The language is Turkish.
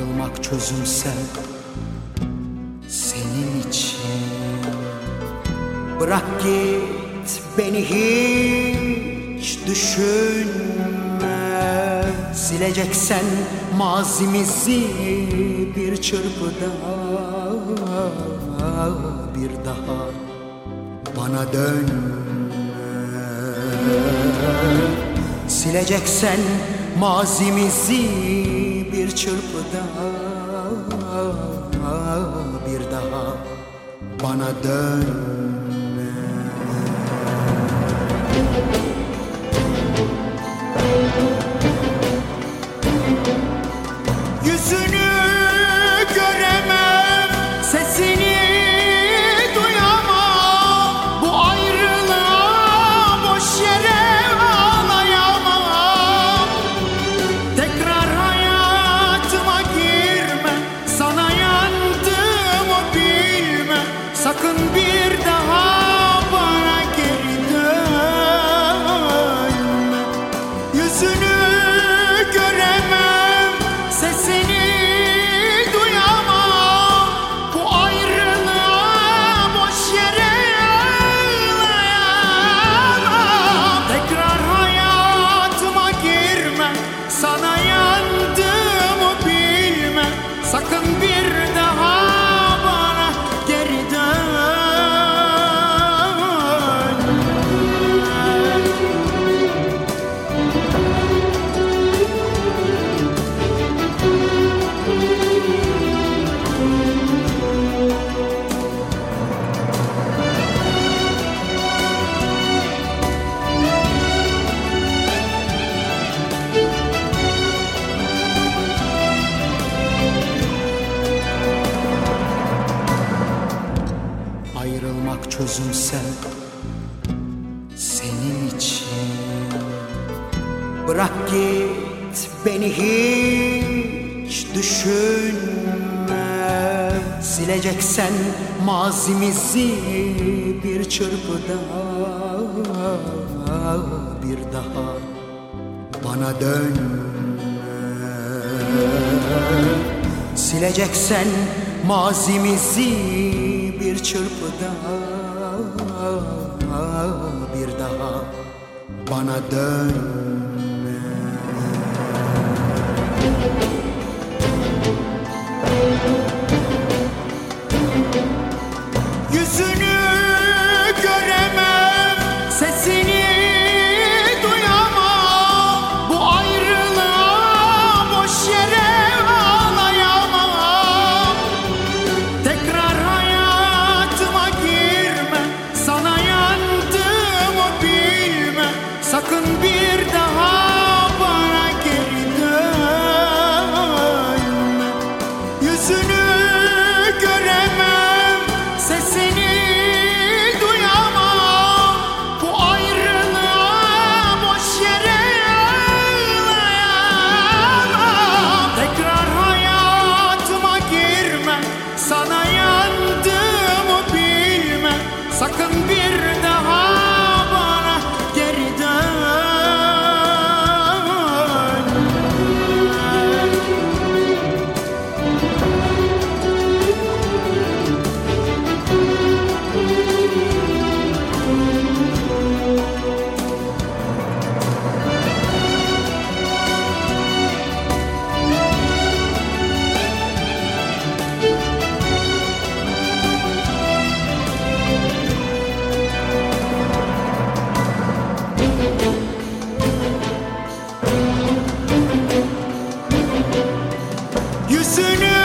Ayrılmak çözümse senin için. Bırak git beni hiç düşünme. Sileceksen mazimizi bir çırpıda, bir daha bana dönme. Sileceksen mazimizi bir çırpıda, bir daha bana dönme. Yüzünü göremem, sesini duyamam. Bu ayrılığa boş yere ağlayamam. Tekrar hayatıma girme, sana yandığımı bilme. Sakın bir daha bana geri dönme. Yüzünü göremem, sesini duyamam. Bu ayrılığa boş yere ağlayamam. Tekrar hayatıma girme, sana yandığımı bilme. Sakın bir daha bana geri dönme. Ayrılmak çözümse senin için. Bırak git beni hiç düşünme. Sileceksen mazimizi bir çırpıda, bir daha bana dönme. Sileceksen mazimizi bir çırpıda, bir daha bana dönme. Yüzünü göremem, sesini duyamam. Bu ayrılığa boş yere ağlayamam. Tekrar hayatıma girme, sana yandığımı bilme. Sakın bir daha bana geri dönme. Yüzünü göremem, sesini duyamam. Bu ayrılığa boş yere ağlayamam. Tekrar hayatıma girme, sana yandığımı bilme. Sakın bir daha bana geri dönme. Yüzünü